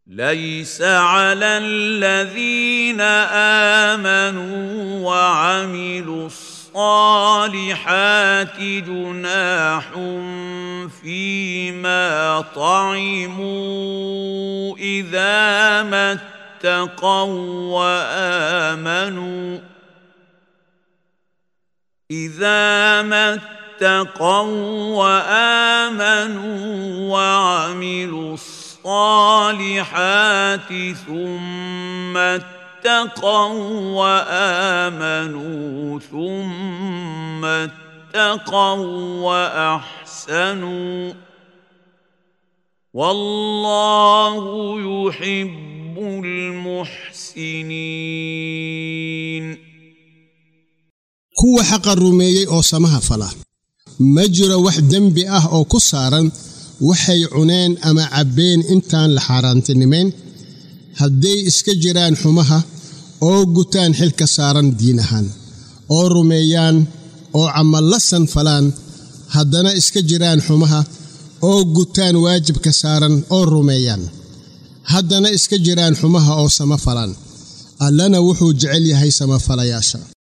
ليس على الذين آمنوا وعملوا الصالحات جناح فيما طعموا إذا ما اتقوا وآمنوا وعملوا الصالحات ثم اتقوا وآمنوا ثم اتقوا وأحسنوا والله يحب المحسنين. kuwa xaqa rumeeyay oo samaha fala ma jiro wax dambi ah oo ku saaran waxay cuneen ama cabeen intaan la xaraantinimeyn hadday iska jiraan xumaha oo gutaan xilka saaran diin ahaan oo rumeeyaan oo camal la sanfalaan haddana iska jiraan xumaha oo gutaan waajibka saaran oo rumeeyaan haddana iska jiraan xumaha oo samafalaan allana wuxuu jecel yahay samafalayaasha.